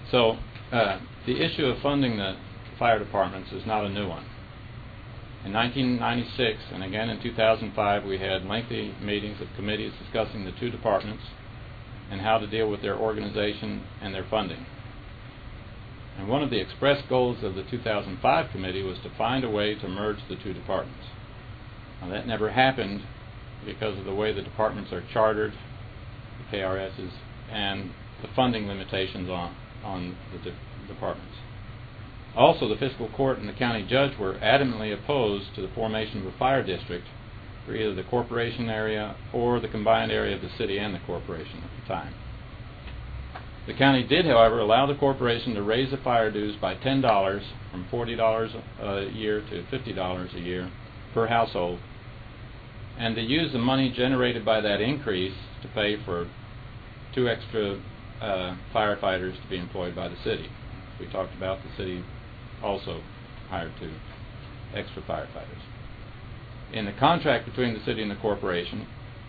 So the issue of funding the fire departments is not a new one. In 1996 and again in 2005, we had lengthy meetings of committees discussing the two departments and how to deal with their organization and their funding. And one of the express goals of the 2005 committee was to find a way to merge the two departments. Now, that never happened because of the way the departments are chartered, the KRSs, and the funding limitations on the departments. Also, the fiscal court and the county judge were adamantly opposed to the formation of a fire district for either the corporation area or the combined area of the city and the corporation at the time. The county did, however, allow the corporation to raise the fire dues by $10 from $40 a year to $50 a year per household, and to use the money generated by that increase to pay for 2 extra firefighters to be employed by the city. We talked about the city also hired 2 extra firefighters. In the contract between the city and the corporation,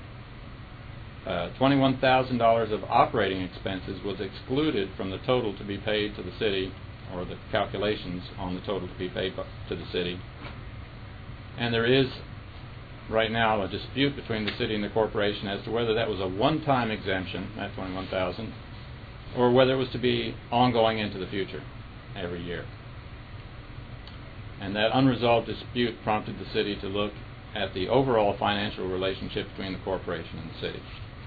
$21,000 of operating expenses was excluded from the total to be paid to the city, or the calculations on the total to be paid to the city. And there is right now a dispute between the city and the corporation as to whether that was a one-time exemption, that $21,000, or whether it was to be ongoing into the future every year. And that unresolved dispute prompted the city to look at the overall financial relationship between the corporation and the city.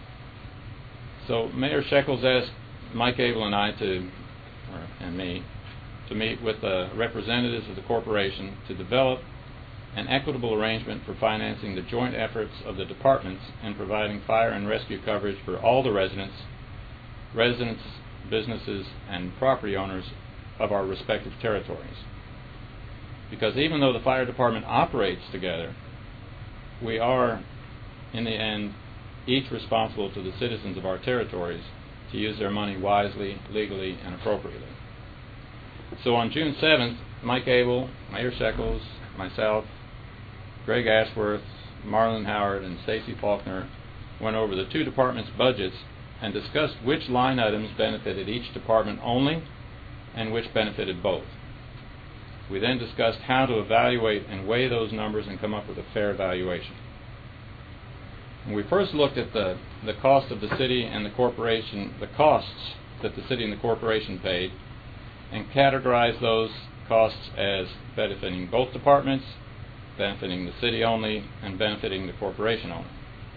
So Mayor Shekels asked Mike Abel and I and me to meet with the representatives of the corporation to develop an equitable arrangement for financing the joint efforts of the departments in providing fire and rescue coverage for all the residents, businesses, and property owners of our respective territories. Because even though the fire department operates together, we are, in the end, each responsible to the citizens of our territories to use their money wisely, legally, and appropriately. So on June 7th, Mike Abel, Mayor Shekels, myself, Greg Ashworth, Marlon Howard, and Stacy Faulkner went over the two departments' budgets and discussed which line items benefited each department only and which benefited both. We then discussed how to evaluate and weigh those numbers and come up with a fair valuation. And we first looked at the cost of the city and the corporation, the costs that the city and the corporation paid, and categorized those costs as benefiting both departments, benefiting the city only, and benefiting the corporation only.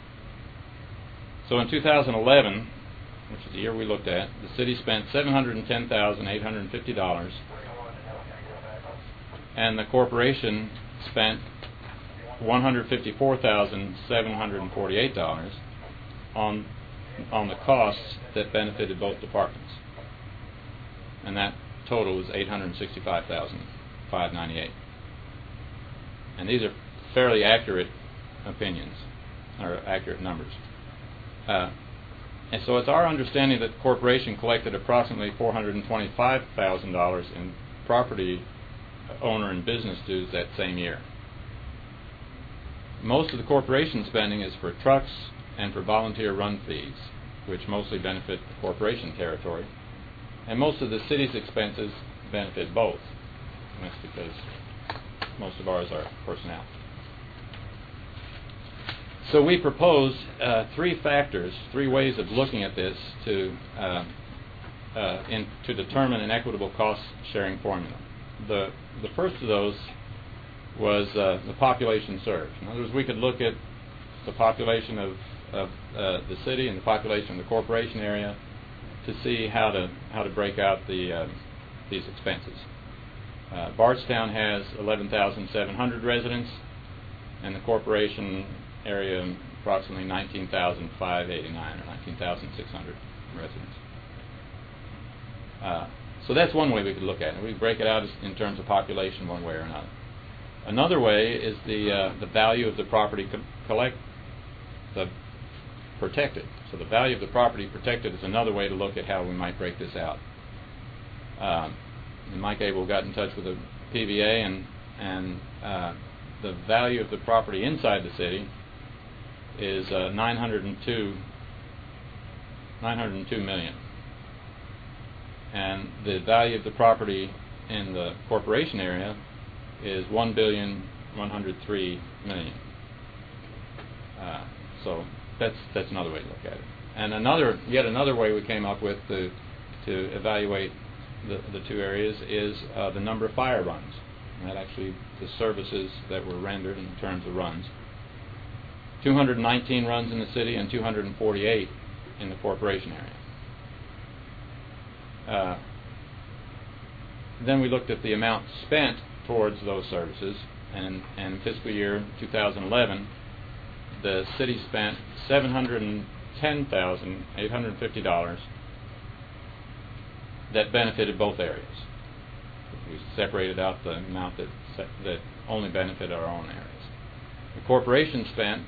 So in 2011, which is the year we looked at, the city spent $710,850, and the corporation spent $154,748 on the costs that benefited both departments, and that total was $865,598. And these are fairly accurate opinions, or accurate numbers. And so it's our understanding that the corporation collected approximately $425,000 in property owner and business dues that same year. Most of the corporation spending is for trucks and for volunteer run fees, which mostly benefit the corporation territory, and most of the city's expenses benefit both. And that's because most of ours are personnel. So we propose 3 factors, 3 ways of looking at this to determine an equitable cost-sharing formula. The first of those was the population served. In other words, we could look at the population of the city and the population of the corporation area to see how to break out these expenses. Bardstown has 11,700 residents, and the corporation area approximately 19,589 or 19,600 residents. So that's one way we could look at it. We break it out in terms of population one way or another. Another way is the value of the property protected. So the value of the property protected is another way to look at how we might break this out. And Mike Abel got in touch with the PVA, and the value of the property inside the city is $902 million. and the value of the property in the corporation area is $1,103,000,000. So that's another way to look at it. And yet another way we came up with to evaluate the two areas is the number of fire runs, and that actually the services that were rendered in terms of runs. 219 runs in the city and 248 in the corporation area. Then we looked at the amount spent towards those services, and in fiscal year 2011, the city spent $710,850 that benefited both areas. We separated out the amount that only benefited our own areas. The corporation spent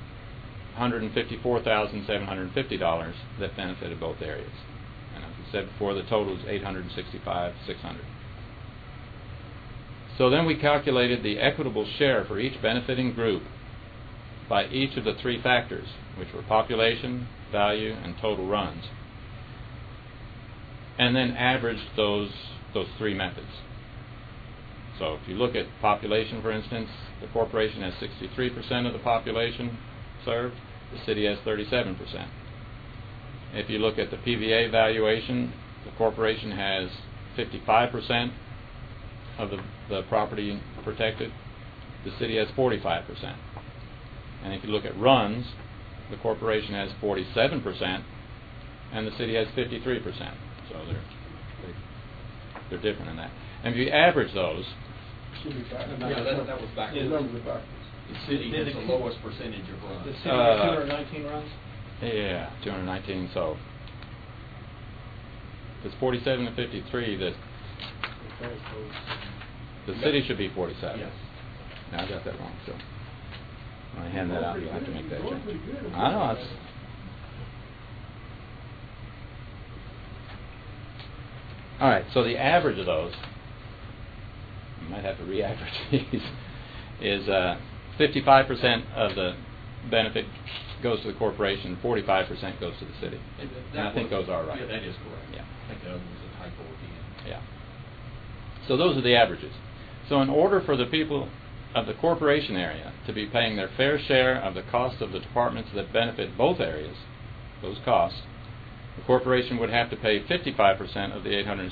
$154,750 that benefited both areas. And as I said before, the total is $865,600. So then we calculated the equitable share for each benefiting group by each of the three factors, which were population, value, and total runs, and then averaged those three methods. So if you look at population, for instance, the corporation has 63% of the population served, the city has 37%. If you look at the PVA valuation, the corporation has 55% of the property protected, the city has 45%. And if you look at runs, the corporation has 47% and the city has 53%. So they're different in that. And if you average those, that was backwards. The city has the lowest percentage of runs. The city has 219 runs? Yeah, 219. So it's 47 to 53 that the city should be 47. Yes. Now I got that wrong. So when I hand that out, you'll have to make that change. I know. All right. So the average of those, you might have to re-average these, is 55% of the benefit goes to the corporation, 45% goes to the city. And I think those are right. Yeah, that is correct. Yeah. I think the other was a typo again. Yeah. So those are the averages. So in order for the people of the corporation area to be paying their fair share of the cost of the departments that benefit both areas, those costs, the corporation would have to pay 55% of the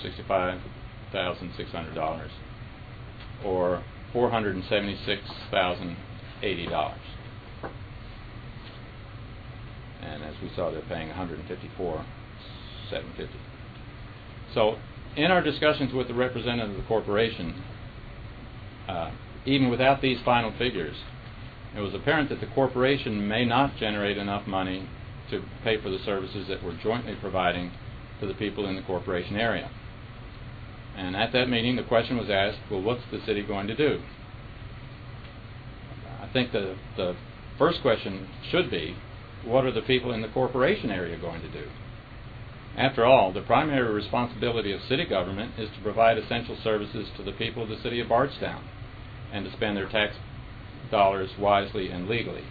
$865,600, or $476,080. And as we saw, they're paying $154,750. So in our discussions with the representative of the corporation, even without these final figures, it was apparent that the corporation may not generate enough money to pay for the services that we're jointly providing to the people in the corporation area. And at that meeting, the question was asked, well, what's the city going to do? I think the first question should be, what are the people in the corporation area going to do? After all, the primary responsibility of city government is to provide essential services to the people of the city of Bardstown and to spend their tax dollars wisely and legally.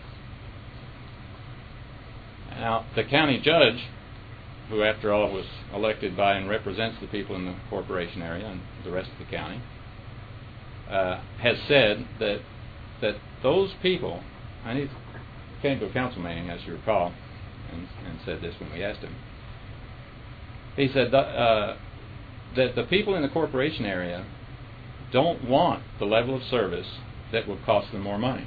Now, the county judge, who after all was elected by and represents the people in the corporation area and the rest of the county, has said that those people, and he came to a council meeting, as you recall, and said this when we asked him. He said that the people in the corporation area don't want the level of service that would cost them more money.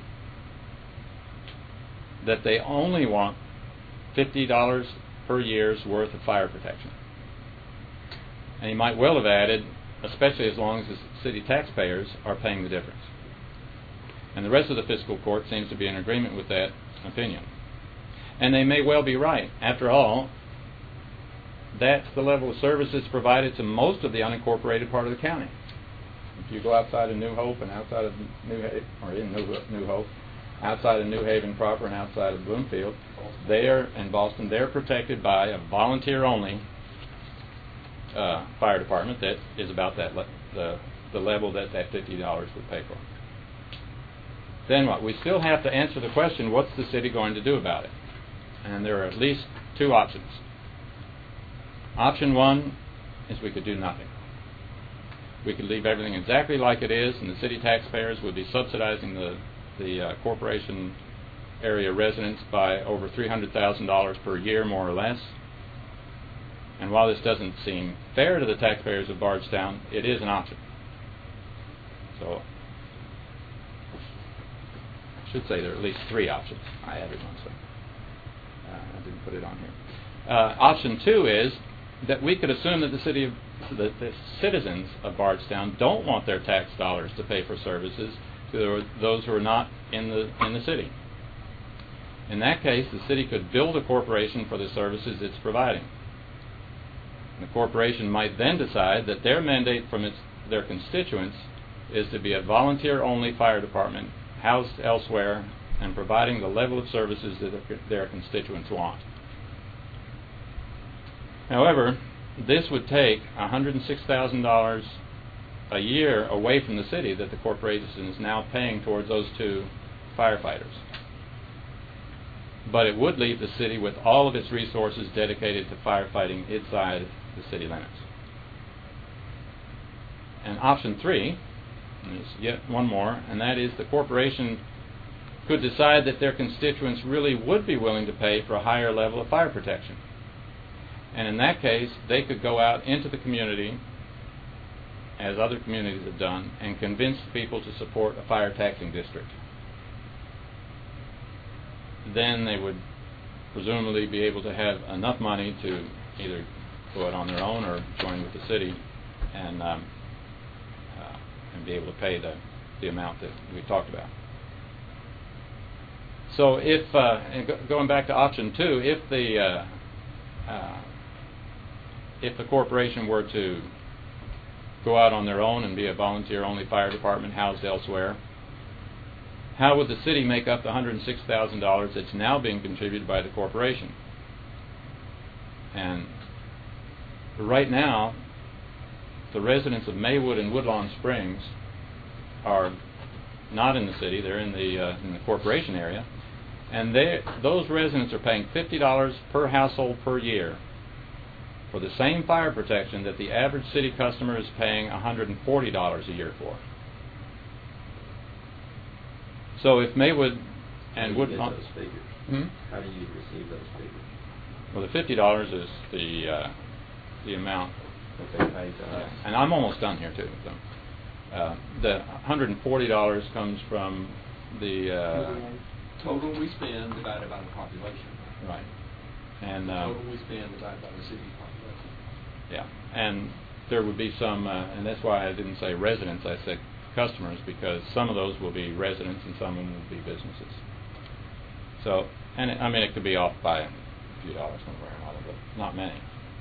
That they only want $50 per year's worth of fire protection. And he might well have added, especially as long as the city taxpayers are paying the difference. And the rest of the fiscal court seems to be in agreement with that opinion. And they may well be right. After all, that's the level of services provided to most of the unincorporated part of the county. If you go outside of New Hope and outside of New Haven, or in New Hope, outside of New Haven proper and outside of Bloomfield, in Boston, they're protected by a volunteer-only fire department that is about that the level that $50 would pay for. Then what? We still have to answer the question, what's the city going to do about it? And there are at least two options. Option one is we could do nothing. We could leave everything exactly like it is, and the city taxpayers would be subsidizing the corporation area residents by over $300,000 per year, more or less. And while this doesn't seem fair to the taxpayers of Bardstown, it is an option. So I should say there are at least 3 options. I added one, so I didn't put it on here. Option 2 is that we could assume that the citizens of Bardstown don't want their tax dollars to pay for services to those who are not in the city. In that case, the city could build a corporation for the services it's providing. The corporation might then decide that their mandate from their constituents is to be a volunteer-only fire department housed elsewhere and providing the level of services that their constituents want. However, this would take $106,000 a year away from the city that the corporation is now paying towards those 2 firefighters. But it would leave the city with all of its resources dedicated to firefighting inside the city limits. And option 3 is yet one more, and that is the corporation could decide that their constituents really would be willing to pay for a higher level of fire protection. And in that case, they could go out into the community, as other communities have done, and convince people to support a fire taxing district. Then they would presumably be able to have enough money to either go out on their own or join with the city and be able to pay the amount that we talked about. So if, going back to option 2, if the corporation were to go out on their own and be a volunteer-only fire department housed elsewhere, how would the city make up the $106,000 that's now being contributed by the corporation? And right now, the residents of Maywood and Woodlawn Springs are not in the city; they're in the corporation area, and those residents are paying $50 per household per year for the same fire protection that the average city customer is paying $140 a year for. So if Maywood and Woodlawn... How do you get those figures? How do you receive those figures? Well, the $50 is the amount that they pay to us. And I'm almost done here, too. So, the $140 comes from the... total we spend divided by the population. Right. And total we spend divided by the city's population. Yeah. And there would be some... and that's why I didn't say residents, I said customers, because some of those will be residents and some of them will be businesses. So, and it could be off by a few dollars somewhere or another, but not many.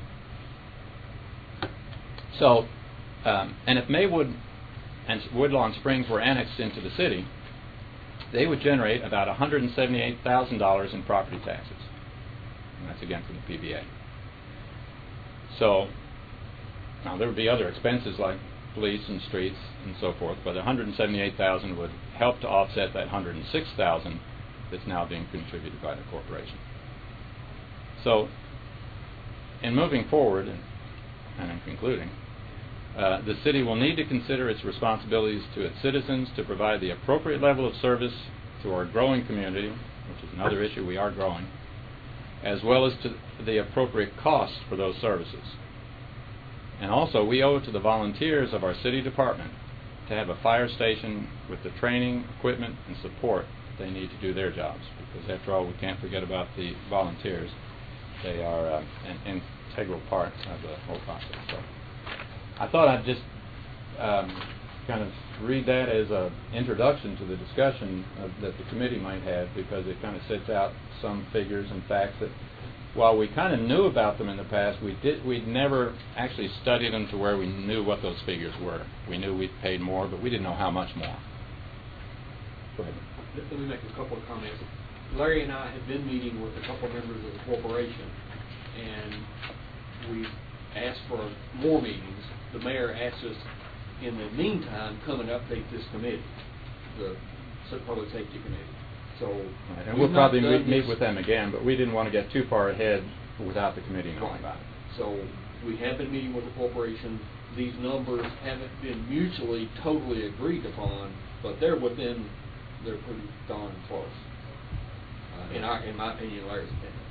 So, and if Maywood and Woodlawn Springs were annexed into the city, they would generate about $178,000 in property taxes. And that's again from the PBA. So, now there would be other expenses like police and streets and so forth, but $178,000 would help to offset that $106,000 that's now being contributed by the corporation. So, in moving forward and in concluding, the city will need to consider its responsibilities to its citizens to provide the appropriate level of service to our growing community, which is another issue, we are growing, as well as to the appropriate costs for those services. And also, we owe it to the volunteers of our city department to have a fire station with the training, equipment, and support they need to do their jobs. Because after all, we can't forget about the volunteers. They are an integral part of the whole process. So I thought I'd just kind of read that as an introduction to the discussion that the committee might have, because it kind of sets out some figures and facts that, while we kind of knew about them in the past, we'd never actually studied them to where we knew what those figures were. We knew we'd paid more, but we didn't know how much more. Go ahead. Let me make a couple of comments. Larry and I have been meeting with a couple of members of the corporation, and we asked for more meetings. The mayor asked us, in the meantime, come and update this committee, the Public Safety Committee. So, and we'll probably meet with them again, but we didn't want to get too far ahead without the committee knowing about it. So We have been meeting with the corporation. These numbers haven't been mutually totally agreed upon, but they're pretty darn close. In my opinion, Larry's opinion.